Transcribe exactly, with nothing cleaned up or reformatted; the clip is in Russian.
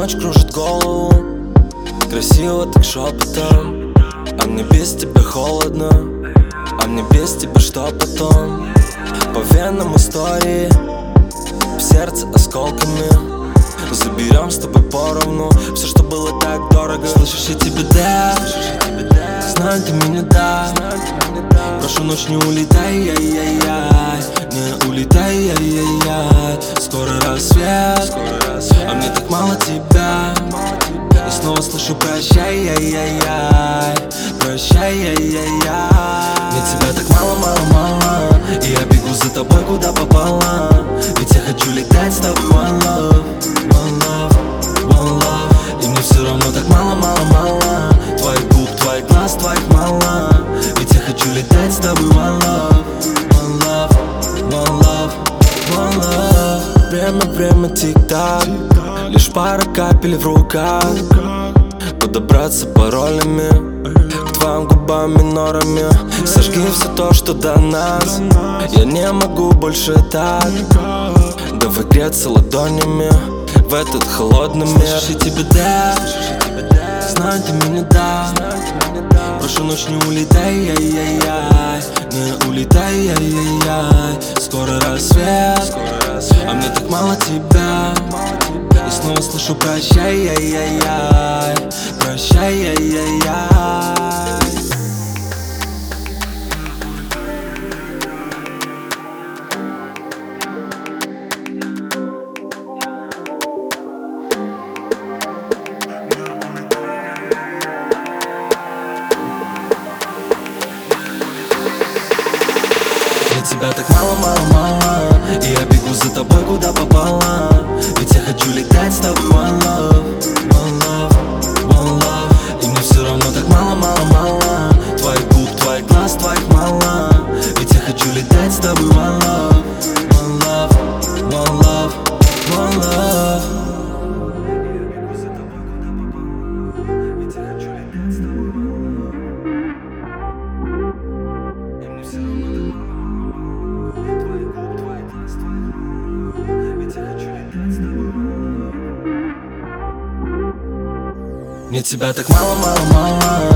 ночь кружит голову, красиво так шепотом. А мне без тебя холодно, а мне без тебя что потом? По венам истории, в сердце осколками. Заберем с тобой поровну все, что было так дорого. Слышишь, я тебе да, знаю, ты меня да. Прошу, ночь, не улетай, яй-яй-яй, не улетай, яй-яй-яй. Скоро рассвет, а мне так мало тебя. И снова слышу прощай, яй-яй-яй, прощай, яй-яй-яй. Мне тебя так мало-мало-мало, и я бегу за тобой, куда попала. Ведь я хочу летать с тобой, one love, one love, one love. И мне все равно так мало-мало-мало, твоих губ, твоих глаз, твоих мало. Ведь я хочу летать с тобой, one love, one love, one love, one love. Время, время, тик-так, лишь пара капель в руках. Подобраться паролями к твоим губам минорами. Сожги все то, что до нас. Я не могу больше так. Давай греться ладонями в этот холодный мир. Слышишь, я тебе да, знаю, ты меня да. Прошу, ночь, не улетай, яй-яй-яй, не улетай, яй-яй-яй. Скоро рассвет, а мне так мало тебя. И снова слышу прощай, яй-яй-яй, прощай, яй-яй-яй. Тебя так мало-мало-мало, и я бегу за тобой, куда попала. Ведь я хочу летать с тобой, one love, one love, one love. И мне все равно так мало-мало-мало, твоих губ, твоих глаз, твоих мало. Ведь я хочу летать с тобой, one love, one love, one love, one love. Ведь я хочу летать с тобой, one love. И мне все равно так мне тебя так мало-мало-мало,